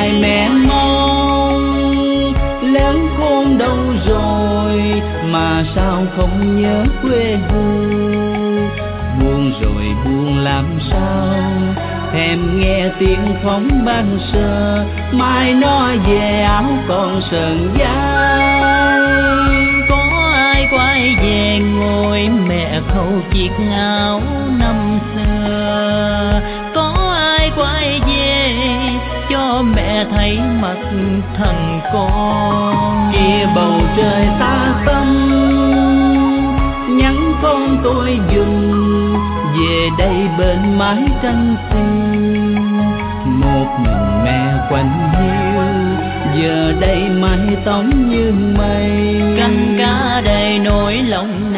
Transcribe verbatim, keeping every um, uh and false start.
lại mẹ mong, lớn khôn đâu rồi mà sao không nhớ quê hương. Buồn rồi buồn làm sao, thèm nghe tiếng phóng ban sơ, mai nó về áo còn sờn vai. Có ai quay về ngồi mẹ khâu chiếc áo năm xưa, có ai quay về cho mẹ thấy mặt thần con. Kia bầu trời xa xăm nhắn con tôi dùm, về đây bên mái tranh xinh. Một mình mẹ quạnh hiu, giờ đây mái tóc như mây, canh cá đầy nỗi lòng